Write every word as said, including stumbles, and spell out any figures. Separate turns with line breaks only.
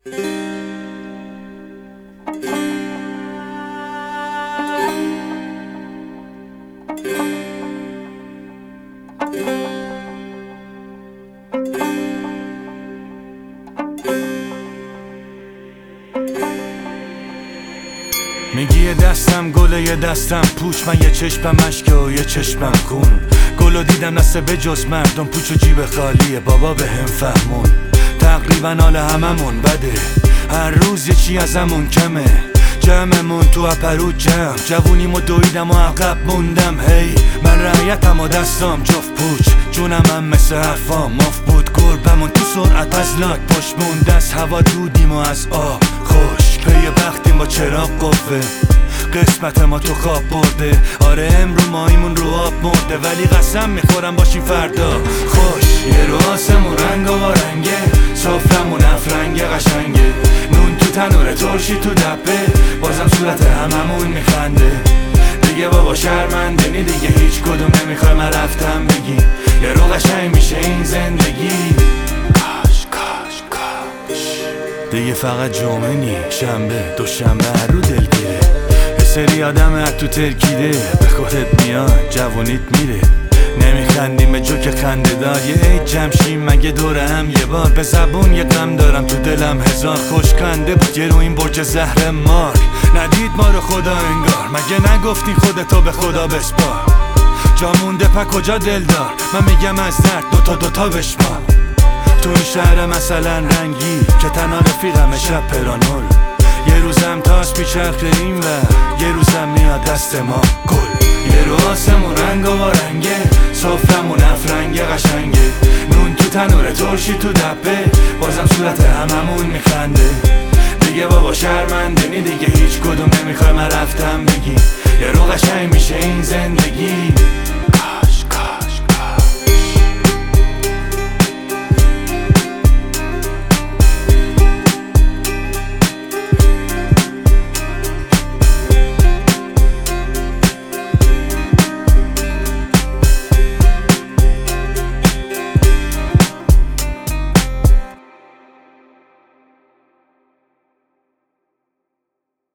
میگی یه دستم گله یه دستم پوچ، من یه چشمم اشکه و یه چشمم خون. گلو دیدم نسه به جز مردم، پوچ و جیب خالیه بابا به هم فهمون. تقریبا حال هممون بده، هر روز یه چی ازمون کمه. جمعمون تو اپرو جمع، جوونیمو دویدم و عقب موندم. هی من رعیتم و دستام جفت پوچ، جونم هم مثل حرفام مف بود. گربمون تو سرعت از لاک پشت مونده، از هوا دودیم و از آب خوش. پی بختیم با چراغ قوه، قسمت ما تو خواب برده. آره امرو مایمون رو آب مرده، ولی قسم میخورم باشیم فردا خوش. یه رو آسمون رنگ و رنگه، صفرمون افرنگ قشنگه. نون تو تنوره ترشی تو دبه، بازم صورت هممون میخنده. دیگه بابا شرمنده نی، دیگه هیچ کدوم نمیخوای من رفتم بگی. یه رو قشنگ میشه این زندگی. کاش کاش کاش دیگه فقط جمعه نی، شنبه دوشنبه هر رو دلگیره. یه سری آدم از تو ترکیده، به خودت میاد جوونیت میره. نمیخندیم به جوک خنده دار، یه عید جمشیم مگه دوره هم یه بار. به زبون یه غم دارم تو دلم هزار، خوش خنده بود یه رو این برج زهر مار. ندید ما رو خدا انگار، مگه نگفتی خودتو به خدا بسپار. جا مونده پا کجا دلدار، من میگم از درد دوتا دوتا بشمار. تو این شهر مثلا رنگی که تنها رفیقم شب پرانول. یه روزم تاس میچرخه این و یه روزم میاد دست ما گل. یه رو آسمون رنگ و رنگه، صفرمون افرنگ قشنگه. نون تو تنوره ترشی تو دبه، بازم صورت هممون میخنده. دیگه بابا شرمنده نی، دیگه هیچ کدوم نمیخوای من رفتم بگی. یه رو قشنگ میشه این زندگی.